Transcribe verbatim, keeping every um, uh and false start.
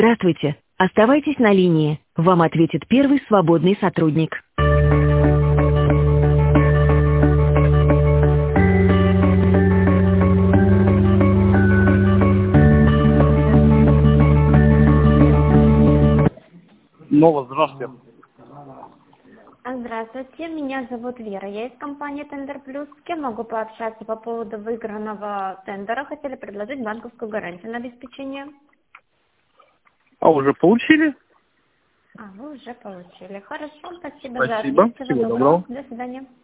Здравствуйте. Оставайтесь на линии. Вам ответит первый свободный сотрудник. Нова, здравствуйте. Здравствуйте, меня зовут Вера, я из компании Тендер Плюс. С кем могу пообщаться по поводу выигранного тендера? Хотели предложить банковскую гарантию на обеспечение. А уже получили? А, вы уже получили. Хорошо, спасибо, за Спасибо. ответ. Всего Всего доброго. доброго. До свидания.